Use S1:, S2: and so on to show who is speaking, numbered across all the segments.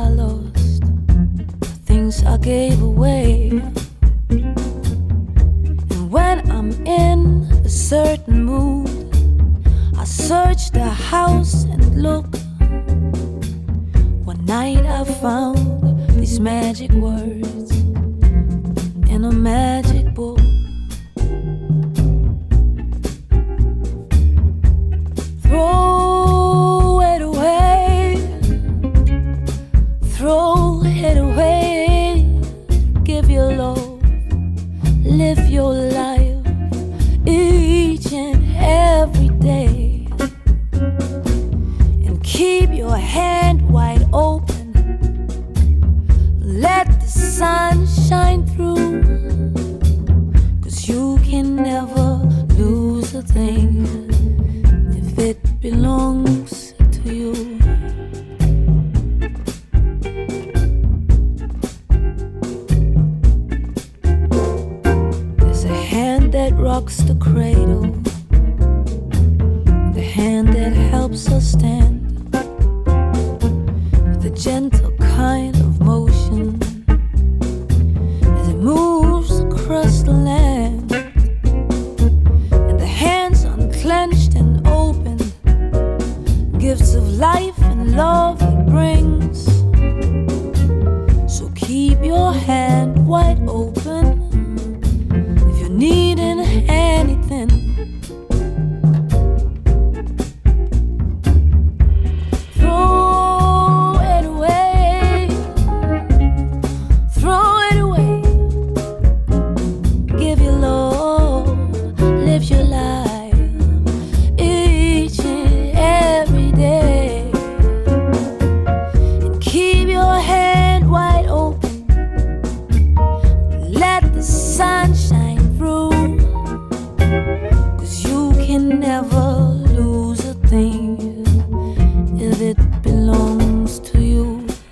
S1: I lost, the things I gave away. And when I'm in a certain mood, I search the house and look. One night I found these magic words in a magic book. Throw it away, throw it away. Give your love, live your life each and every day. And keep your hand wide open, let the sun shine through. 'Cause you can never lose a thing if it belongs to you. There's a hand that rocks the cradle, the hand that helps us stand, with a gentle kind of motion as it moves across the land. And the hands unclenched and open, gifts of life and love it brings. So keep your hand wide open if you're needing anything. Throw it away, throw it away. Give your love, live your life each and every day. And keep your hand wide open, let the sun shine through. 'Cause you can never lose a thing if it belongs to you.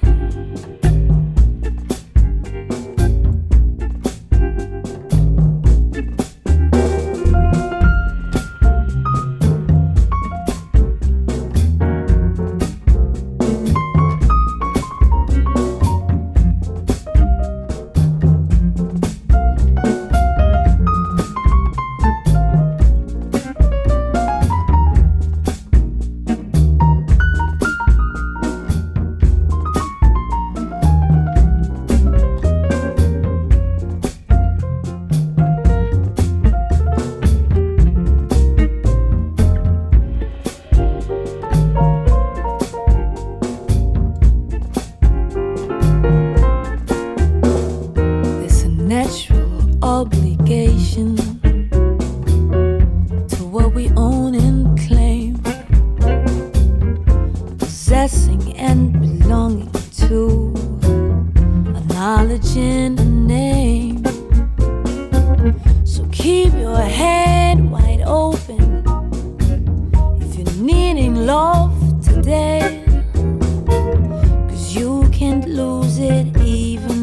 S1: There's a natural obligation to what we own and claim, possessing and belonging to a knowledge and a name. So keep your hand wide open if you're needing love today. 'Cause you can't lose it even